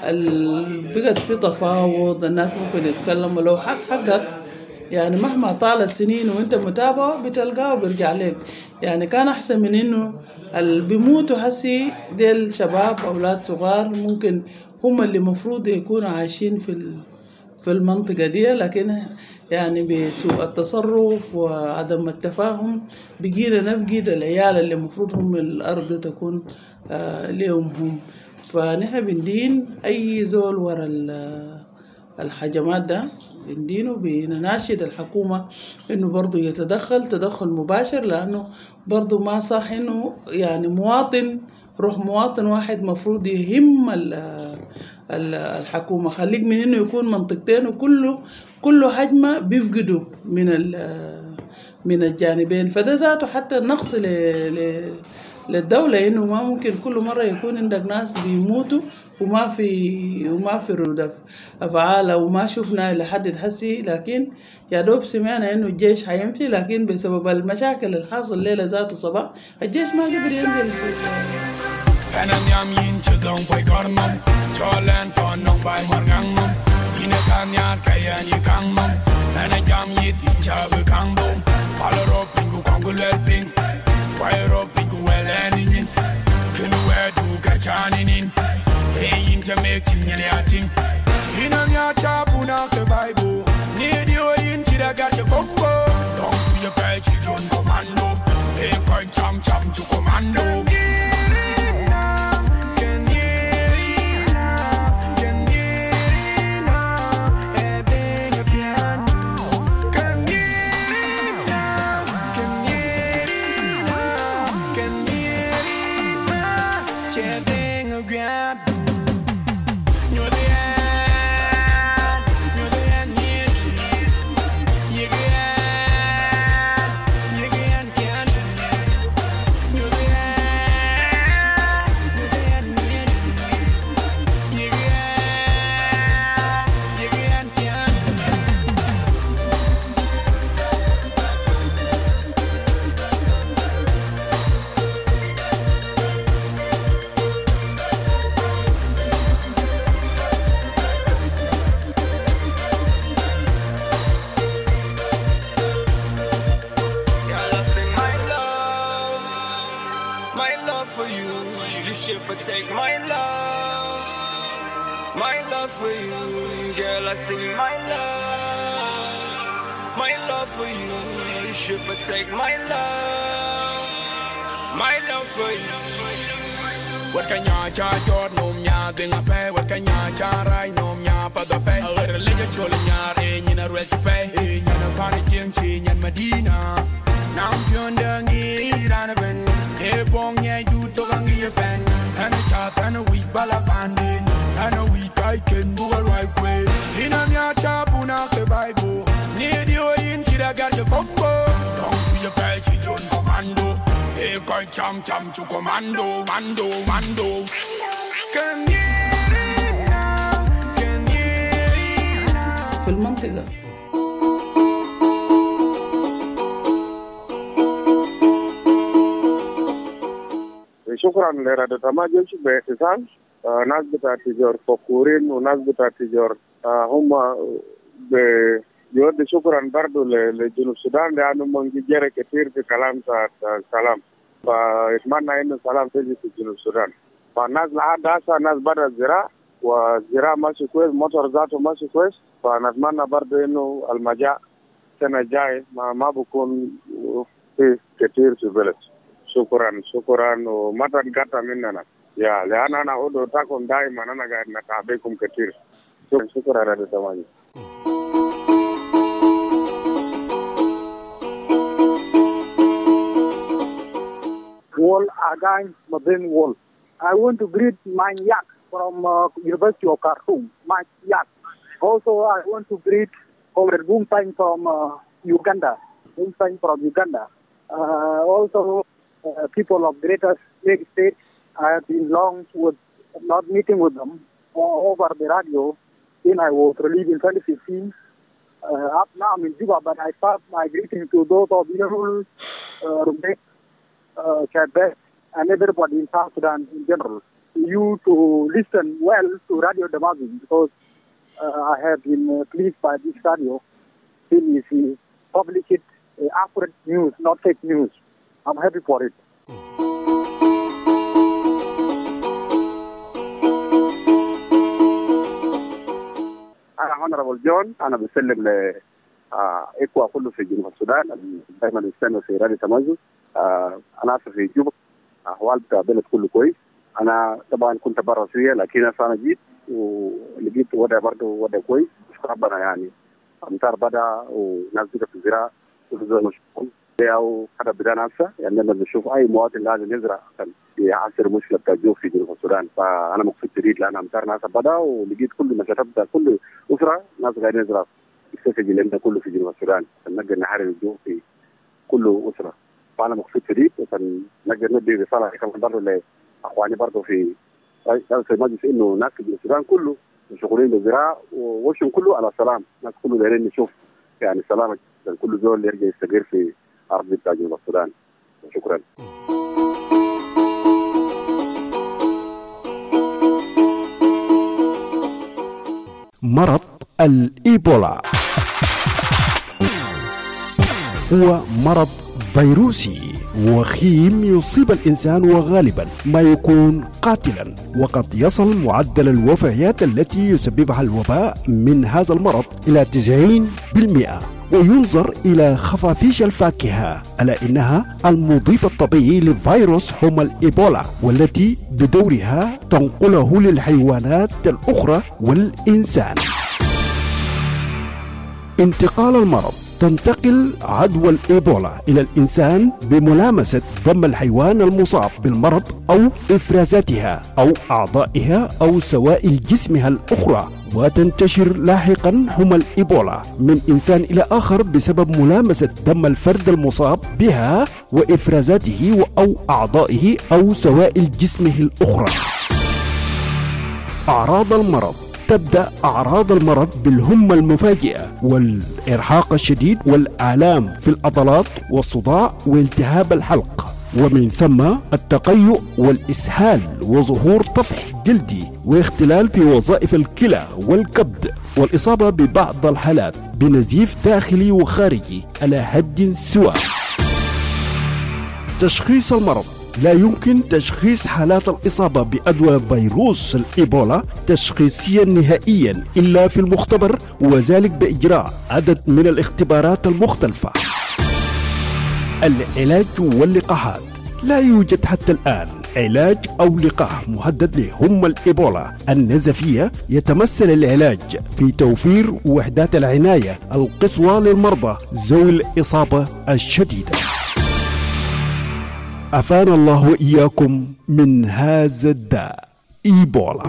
بقت في تفاوض الناس ممكن يتكلموا لو حق حقك يعني مهما طال السنين وانت متابعه بتلقاه وبرجع لك يعني كان أحسن من إنه اللي بيموتوا هسي ديل شباب أولاد صغار ممكن هم اللي مفروض يكونوا عايشين في في المنطقة دي لكن يعني بسوء التصرف وعدم التفاهم بقينا نفقد العيال اللي مفروض هم الأرض تكون آه ليهم هم فنحن بندين أي زول ورا الحجمات ده بندينه بنناشد الحكومة إنه برضو يتدخل تدخل مباشر لأنه برضو ما صح إنه يعني مواطن روح مواطن واحد مفروض يهم الحكومة خليك من إنه يكون منطقتين وكله كله هجمة بيفقدوا من من الجانبين فده ذاته حتى النقص للدولة إنه ما ممكن كل مرة يكون عندك ناس بيموتوا وما في وما في ردود أفعال وما شفنا لحد هسي لكن يا دوب سمعنا إنه الجيش هيمشي لكن بسبب المشاكل الحاصل ليلة ذاته صباح الجيش ما قدر ينزل. أنا نيام ينتظم في كرنم شالن تونم باي مرغنم ينه كان يار كيان يكانم أنا جام يد إنشاب كانبوم على روبينغو كانغولل بين واي روبينغو ولانين كنو ودو كچانين hey into making you nothing in on your job una ke bible need you into the got your combo down to your page John commando hey point cham cham to commando. What can you charge your no nya ding a pay? What can you charge no nya pa da pay? A little like a chol nya in a real to pay. In a party jing chin and Medina. Now you're down here on a ben. Hey, bong ya you to gang your pen. And a chat and a week balabandin. And a week I can do a right way. In a nya chapuna the Bible. Need you in Chida got your combo. Down to your page, John Commando. Hey, boy, cham cham to commando, mando, mando. Can you hear it now? Can you hear it now? في المنطقة. شكرا لرادة تماجل باتصال ناس بتاع تجار فكورين وناس بتاع تجار هم بيود شكرا برضو لجنوب السودان لأنه من جرى كثير في كلام سلام فاتمنى انه السلام تجي في جنوب السودان فالناس لحد هسه الناس بدأ الزراعة والزراعة ماشي كويس مطر ذاته ماشي كويس فنتمنى برضو انه المجاعة السنة الجاي ما ما بكون في كثير في البلد. شكرا شكرا وما تنقطع مننا يا لأن أنا أدعوكم دائما أنا قاعد نتابعكم كثير. شكرا شكرا رادة تماجي. Honorable Again Mabin Wall. I want to greet my Yak from uh, University of Khartoum, my Yak. Also, I want to greet Comrade Boom Pang from uh, Uganda, Boom Pang from Uganda. Uh, also, uh, people of Greater Lake State, I have been long with not meeting with them over the radio. Then I was released in twenty fifteen. Uh, up now I'm in Juba, but I pass my greeting to those of Honorable uh, Rumbek, uh, Chadbek, and everybody in South Sudan in general. You to listen well to Radio Damazin, because uh, I have been uh, pleased by this radio. It is published uh, accurate news, not fake news. I'm happy for it. أنا Honorable John. أنا بسلم لإخوة كله في جنوب السودان دائما يستنوا في راديو تمازن. أنا في جوبا، أحوال بتاع البلد كله كويس. أنا طبعا كنت برا شوية، لكن أنا جيت ولقيت وضع برضه وضع كويس. شكرا ربنا يعني. أمطار بدأ وناس بدأ في الزراعة وزول مشكور أو حدا بدأ نفسه، يعني لما نشوف أي مواطن لازم يزرع عشان يعصر مشكلة بتاع الجو في جنوب السودان. فأنا مبسوط جديد لأن أمطار ناس بدأ ولقيت كل مشاكل بتاع كل أسرة ناس قاعدين يزرع السكج اللي عندنا كله في جنوب السودان عشان نقدر نحرر الجو في كل أسرة. فأنا مبسوط جديد عشان نقدر ندي رسالة كمان برضه لأخواني برضه في في المجلس إنه ناس في جنوب السودان كله مشغولين بالزراعة ووشهم كله على السلام. ناس كله دايرين نشوف يعني سلامة كل زول يرجع يستقر في أرض بتاع جنوب السودان. شكرا. مرض الإيبولا هو مرض فيروسي وخيم يصيب الإنسان، وغالبا ما يكون قاتلا، وقد يصل معدل الوفيات التي يسببها الوباء من هذا المرض إلى تسعين بالمئة. وينظر إلى خفافيش الفاكهة ألا إنها المضيف الطبيعي لفيروس هما الإيبولا، والتي بدورها تنقله للحيوانات الأخرى والإنسان. انتقال المرض: تنتقل عدوى الإيبولا إلى الإنسان بملامسة دم الحيوان المصاب بالمرض أو إفرازاتها أو أعضائها أو سوائل جسمها الأخرى، وتنتشر لاحقا حمى الإيبولا من إنسان إلى آخر بسبب ملامسة دم الفرد المصاب بها وإفرازاته أو أعضائه أو سوائل جسمه الأخرى. أعراض المرض: تبدأ أعراض المرض بالهمة المفاجئة والإرهاق الشديد والآلام في العضلات والصداع والتهاب الحلق، ومن ثم التقيؤ والإسهال وظهور طفح جلدي واختلال في وظائف الكلى والكبد، والإصابة ببعض الحالات بنزيف داخلي وخارجي على حد سواء. تشخيص المرض: لا يمكن تشخيص حالات الإصابة بأدوى فيروس الإيبولا تشخيصيا نهائيا إلا في المختبر، وذلك بإجراء عدد من الاختبارات المختلفة. العلاج واللقاحات: لا يوجد حتى الآن علاج أو لقاح محدد لهم الإيبولا النزفية. يتمثل العلاج في توفير وحدات العناية القصوى للمرضى ذوي الإصابة الشديدة. أفانا الله وإياكم من هذا الداء إيبولا.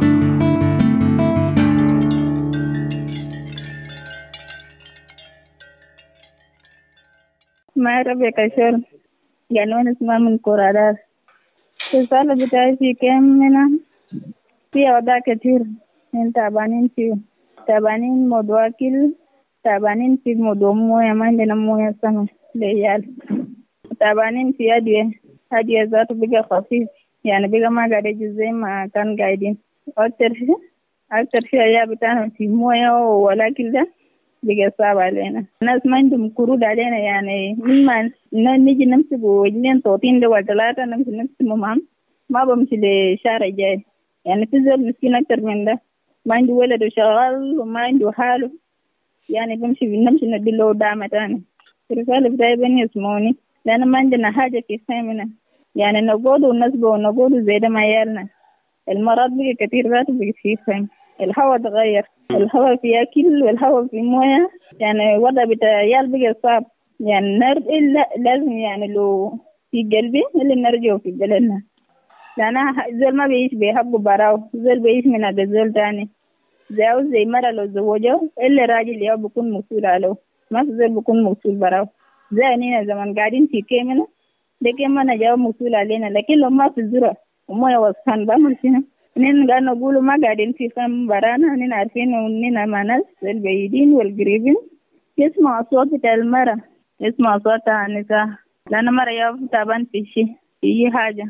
ما ربي كشر جنون اسمه من كورادار. الرسالة بتاعي في كم منها في أوضاع كتير من تعبانين فيه، تعبانين موضوع كل تعبانين في موضوع موية، ما عندنا موية سما ليال، تعبانين في أدوية هذه ذاته بقى خفيف، يعني بقى ما قاعد يجي زي ما كان قاعدين. أكتر شيء أكتر شيء يا بتاعنا في موية ولكن ده بقى صعب علينا. الناس ما عندهم قروض علينا، يعني مما نيجي نمسك وجنين توتين ده وثلاثة نمسك نمسك مهم ما بمشي لشارع جاي، يعني في زول مسكين أكتر من ده ما عنده ولد وشغال وما عنده حاله، يعني بمشي نمشي ندله دعم تاني. الرسالة بتاعي بني يسموني لأن ما عندنا حاجة في فهمنا، يعني نقود ونسبة ونقود زي ده ما يالنا. المرض بقى كتير ذاته بقى فيه فهم، الهواء تغير، الهواء في أكل والهواء في موية، يعني وضع بتاع يال بقى صعب، يعني نرد إلا لازم يعني لو في قلبي اللي نرجعه في بلدنا، لأن زول ما بيعيش بيحبه براو، زول بيعيش من هذا الزول تاني. زي زي مرة لو زوجه اللي راجل يا بكون مسؤول عليه، ما في زول بكون مسؤول براو. زي أننا زمان قاعدين في كيمنا، ده كيمنا جاوا مسؤول علينا، لكن لو ما في الزرع وما يوصفن بعمل شنو؟ إننا قاعد نقولوا ما قاعدين في فم برانا، إننا عارفين إننا مع ناس البعيدين والقريبين يسمع أصوات بتاع المرة، يسمع أصوات النساء، لأن مرة يا تعبان في شيء في أي حاجة.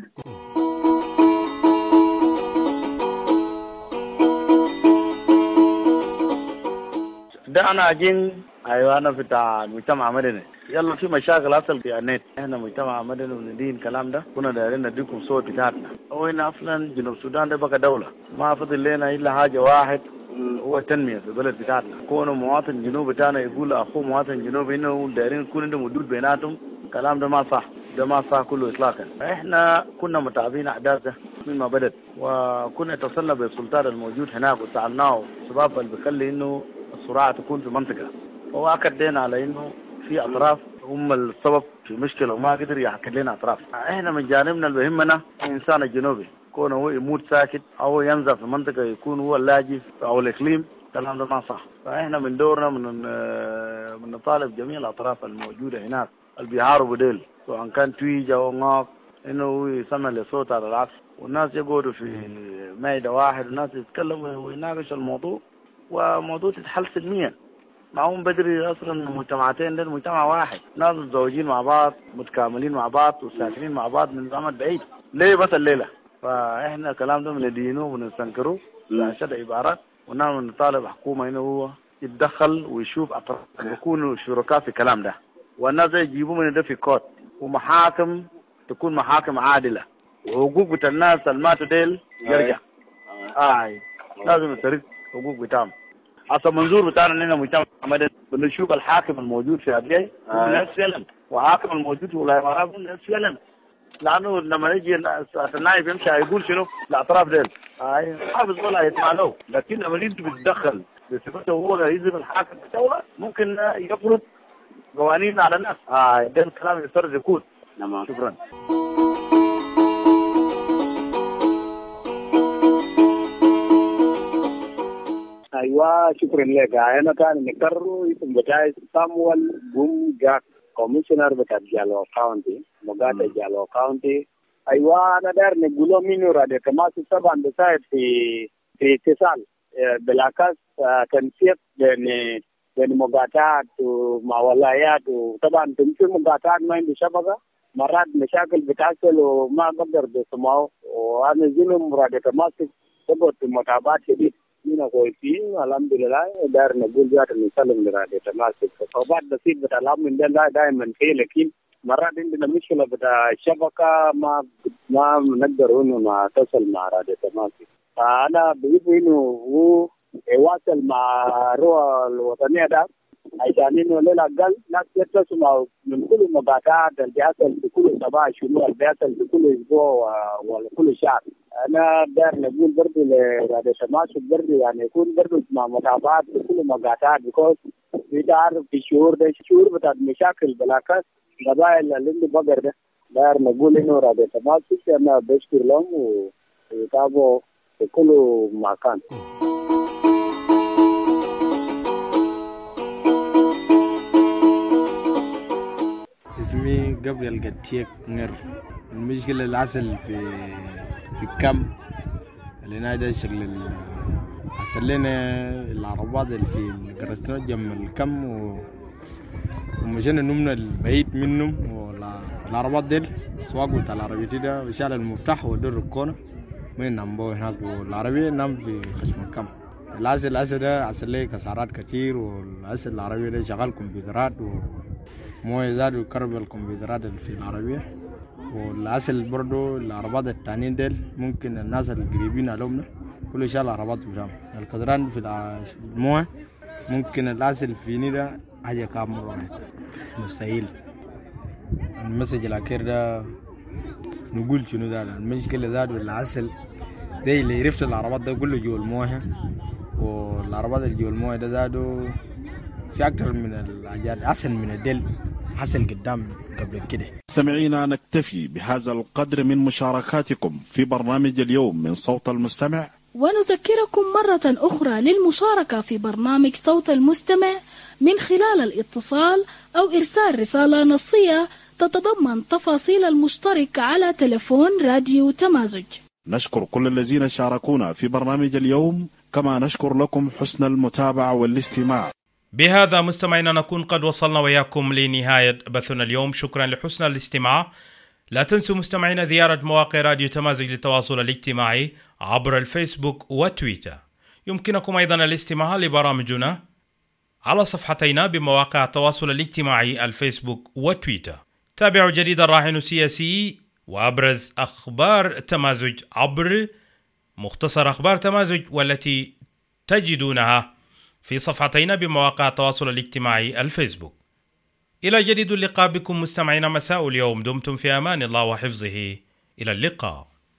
ده أنا أجين أيوة أنا بتاع المجتمع مدني. يلا في مشاكل أصل في النت، إحنا مجتمع مدني وندين الكلام ده، كنا دايرين نديكم صوت بتاعتنا. وين أصلا جنوب السودان ده بقى دولة، ما فضل لنا إلا حاجة واحد هو التنمية في البلد بتاعتنا. كونه مواطن جنوب بتاعنا يقول أخوه مواطن جنوب إنه دايرين يكون عندهم حدود بيناتهم، الكلام ده ما صح، ده ما صح كله إطلاقا. إحنا كنا متابعين أحداث ده من ما بدت، وكنا اتصلنا بالسلطان الموجود هناك وسألناه السبب اللي بيخلي إنه الصراع تكون في منطقة، هو أكدنا على إنه في أطراف هم السبب في المشكلة وما قدر يحكي لنا أطراف. إحنا من جانبنا اللي بيهمنا الإنسان الجنوبي، كونه هو يموت ساكت أو ينزل في منطقة يكون هو اللاجئ أو الإقليم، الكلام ده ما صح. فإحنا من دورنا من من نطالب جميع الأطراف الموجودة هناك اللي بيحاربوا ديل، سواء كان تويج أو غاق، إنه يسمع لصوت على العكس، والناس يقعدوا في مائدة واحد والناس يتكلموا ويناقشوا الموضوع، وموضوع تتحل سلميا. معهم بدري أصلا المجتمعاتين ده مجتمع واحد، ناس متزوجين مع بعض متكاملين مع بعض وساكنين مع بعض من زمن بعيد، ليه بس الليلة؟ فإحنا الكلام ده بندينه ونستنكره بعشرة عبارات، ونحن نطالب حكومة إنه هو يتدخل ويشوف أطراف يكونوا شركاء في الكلام ده، والناس يجيبوا من ده في كوت، ومحاكم تكون محاكم عادلة، وحقوق بتاع الناس الماتوا ديل يرجع. آه لازم يسرق حقوق بتاعهم. أصلا منظور بتاعنا إننا مجتمع مدني بنشوف الحاكم الموجود في أبيعي هو نفس فعلا، وحاكم الموجود في ولاية مراب هو نفس فعلا، لأنه لما نجي النائب يمشي يقول شنو الأطراف ديل هاي حافظ ولا يسمع له، لكن لما أنت بتتدخل بصفته هو رئيس الحاكم الدولة ممكن يفرض قوانين على الناس. آه ده الكلام يفترض يكون. نعم شكرا. ايوه شكرا لك. انا كان نكرر اسم بتاعي سامويل بوم جاك، كوميشنر بتاع جالو كاونتي، مغاتا جالو كاونتي. ايوه انا داير نقول منه رادي كما طبعا بساعد في في اتصال بالعكس تنسيق بين بين مغاتات ومع ولايات، وطبعا تنسيق مغاتات ما عندي شبكه، مرات مشاكل بتحصل وما بقدر بسمعه، وانا زلم رادي كما تبغى متابعات شديد. هنا كويسين الحمد لله، داير نقول جات نسلم لرادي تماسك. صعوبات بسيط بتاع الامن من ده دائما في، لكن مرات عندنا مشكله بتاع الشبكه ما ما نقدر انه نتصل مع رادي تماسك. فانا بجيب انه هو يواصل مع الروح الوطنيه ده عشان انه للاقل ناس يتصلوا من كل المبادئ اللي بيحصل في كل صباح شنو اللي بيحصل في كل اسبوع ولا كل شهر. انا داير نقول برضه لرادي تماسك برضه يعني يكون برضه مع متابعات في كل المبادئ، بيكوز في تعرف في شهور ده شهور بتاع مشاكل بالعكس قبائل اللي عنده بقر ده. داير نقول انه رادي تماسك انا بشكر لهم ويتابعوا في كل مكان. اسمي قبل القتيب نر. المشكلة العسل في في الكم اللي نادى شغل عسل لنا العربات اللي في الكرسنا جنب الكم و... ومشينا نمنا البعيد منهم، والعربات ديل السواق بتاع العربية ده بشال المفتاح ودور الكونة من نمبو هناك، والعربية نام في خشم الكم. العسل العسل ده عسل ليه كسارات كتير، والعسل العربية ده شغال كمبيوترات و مويه زاد وكرب الكمبيوترات اللي في العربية. والعسل برضو العربات التانيين ديل ممكن الناس القريبين عليهم كل شيء العربات بتاعهم الكدران في المويه، ممكن العسل فيني ده حاجة كامل واحد مستحيل. المسج الأخير ده نقول شنو ده المشكلة زاد والعسل زي اللي عرفت العربات ده كله جوا المويه، والعربات اللي جوا المويه ده زادوا في أكتر من الحاجات أحسن من الدل حسن قدام قبل كده. مستمعينا نكتفي بهذا القدر من مشاركاتكم في برنامج اليوم من صوت المستمع، ونذكركم مرة أخرى للمشاركة في برنامج صوت المستمع من خلال الاتصال أو إرسال رسالة نصية تتضمن تفاصيل المشترك على تلفون راديو تمازج. نشكر كل الذين شاركونا في برنامج اليوم، كما نشكر لكم حسن المتابعة والاستماع. بهذا مستمعينا نكون قد وصلنا وياكم لنهاية بثنا اليوم. شكرا لحسن الاستماع. لا تنسوا مستمعينا زيارة مواقع راديو تمازج للتواصل الاجتماعي عبر الفيسبوك وتويتر. يمكنكم أيضا الاستماع لبرامجنا على صفحتينا بمواقع التواصل الاجتماعي الفيسبوك وتويتر. تابعوا جديد الراهن السياسي وأبرز أخبار تمازج عبر مختصر أخبار تمازج، والتي تجدونها في صفحتينا بمواقع التواصل الاجتماعي الفيسبوك. إلى جديد اللقاء بكم مستمعينا مساء اليوم. دمتم في أمان الله وحفظه. إلى اللقاء.